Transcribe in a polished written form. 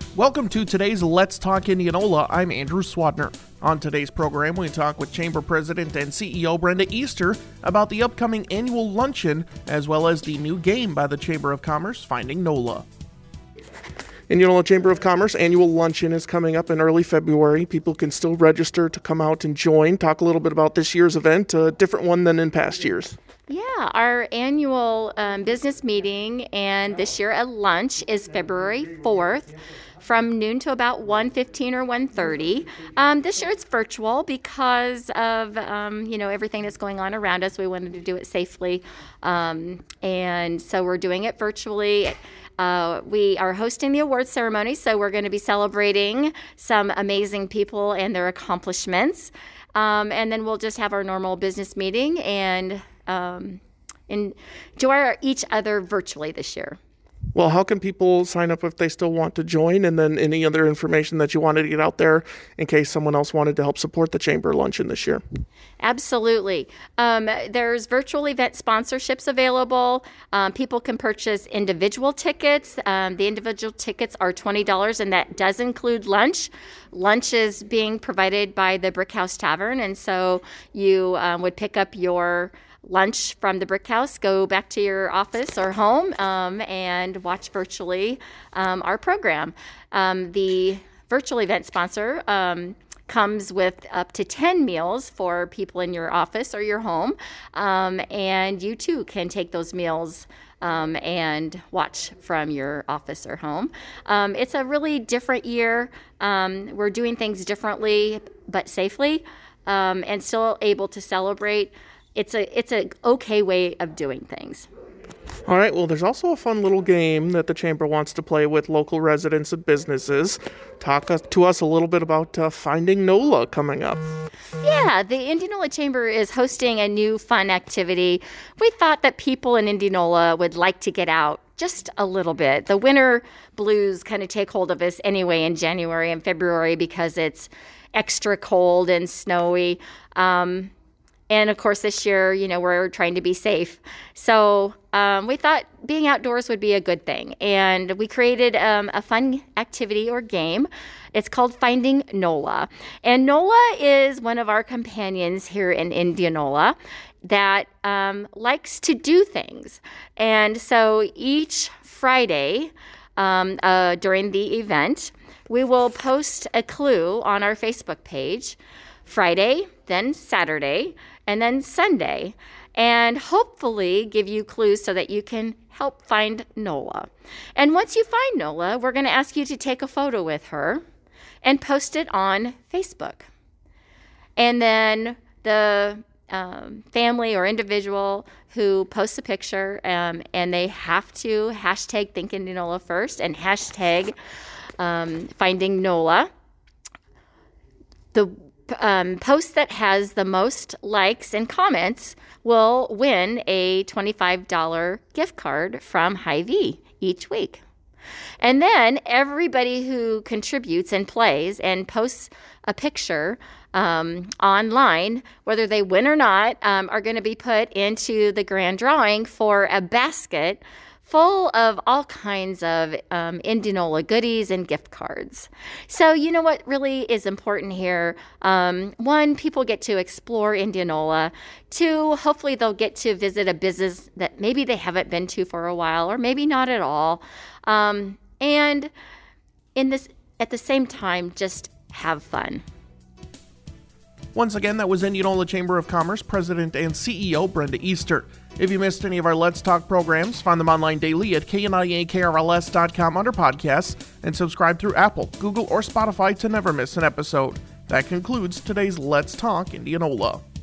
Welcome to today's Let's Talk Indianola. I'm Andrew Swadner. On today's program, we talk with Chamber President and CEO Brenda Easter about the upcoming annual luncheon, as well as the new game by the Chamber of Commerce, Finding NOLA. Indianola Chamber of Commerce annual luncheon is coming up in early February. People can still register to come out and join. Talk a little bit about this year's event, a different one than in past years. Yeah, our annual business meeting and this year a lunch is February 4th from noon to about 1:15 or 1:30. This year it's virtual because of, everything that's going on around us. We wanted to do it safely, and so we're doing it virtually. We are hosting the awards ceremony, so we're going to be celebrating some amazing people and their accomplishments. And then we'll just have our normal business meeting and enjoy each other virtually this year. Well, how can people sign up if they still want to join? And then any other information that you wanted to get out there in case someone else wanted to help support the Chamber luncheon this year? Absolutely. There's virtual event sponsorships available. People can purchase individual tickets. The individual tickets are $20, and that does include lunch. Lunch is being provided by the Brick House Tavern, and so you would pick up your lunch from the Brick House, go back to your office or home, and watch virtually our program. The virtual event sponsor comes with up to 10 meals for people in your office or your home, and you too can take those meals and watch from your office or home. It's a really different year. We're doing things differently but safely, and still able to celebrate. It's a okay way of doing things. All right, well, there's also a fun little game that the Chamber wants to play with local residents and businesses. Talk to us a little bit about Finding NOLA coming up. Yeah, the Indianola Chamber is hosting a new fun activity. We thought that people in Indianola would like to get out just a little bit. The winter blues kind of take hold of us anyway in January and February because it's extra cold and snowy. And of course, this year, we're trying to be safe. So we thought being outdoors would be a good thing. And we created a fun activity or game. It's called Finding NOLA. And NOLA is one of our companions here in Indianola that likes to do things. And so each Friday during the event, we will post a clue on our Facebook page. Friday, then Saturday, and then Sunday, and hopefully give you clues so that you can help find NOLA. And once you find NOLA, we're going to ask you to take a photo with her and post it on Facebook. And then the family or individual who posts a picture, and they have to hashtag Think Indianola first and hashtag Finding NOLA. The post that has the most likes and comments will win a $25 gift card from Hy-Vee each week. And then everybody who contributes and plays and posts a picture online, whether they win or not, are going to be put into the grand drawing for a basket full of all kinds of Indianola goodies and gift cards. So you know what really is important here? One, people get to explore Indianola. Two, hopefully they'll get to visit a business that maybe they haven't been to for a while or maybe not at all. And at the same time, just have fun. Once again, that was Indianola Chamber of Commerce President and CEO Brenda Easter. If you missed any of our Let's Talk programs, find them online daily at kniakrls.com under podcasts and subscribe through Apple, Google, or Spotify to never miss an episode. That concludes today's Let's Talk Indianola.